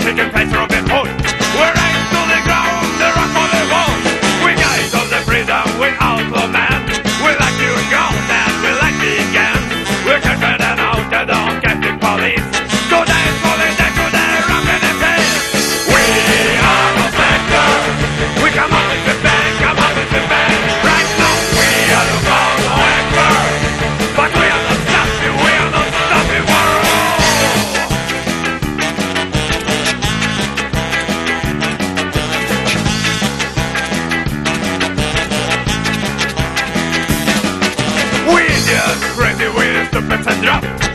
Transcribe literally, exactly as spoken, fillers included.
taking place Robin Hood. We're right to the ground, the rock on the wall. We guys of the freedom, we outlaw man. We like you girls and we like the gang. We're confident out the don't get the police. So dance for the deck to the rock and the place. We are the factor. We come up with the bang, come up with the bang. Right now we are the follow actor. But we are not stopping, we are not stopping world. We just crazy, we stupid and drop.